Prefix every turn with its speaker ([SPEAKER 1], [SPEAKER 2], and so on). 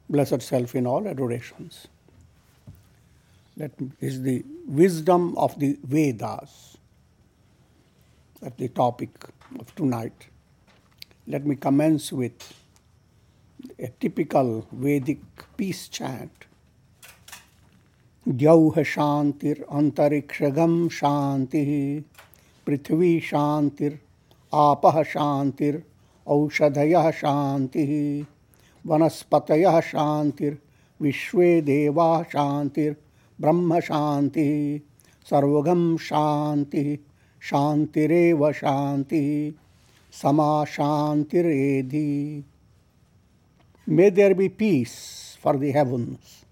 [SPEAKER 1] Blessed Self in all adorations. This is the wisdom of the Vedas. That's the topic of tonight. Let me commence with a typical Vedic peace chant. Gyauh Shantir Antarikshagam Shanti Prithvi Shantir Apah Shantir Aushadhayah Shanti Vanaspatayah Shantir Vishwe Deva Shantir Brahma Shanti Sarvagam Shanti Shantireva Shanti Sama Shantiredi. May there be peace for the heavens.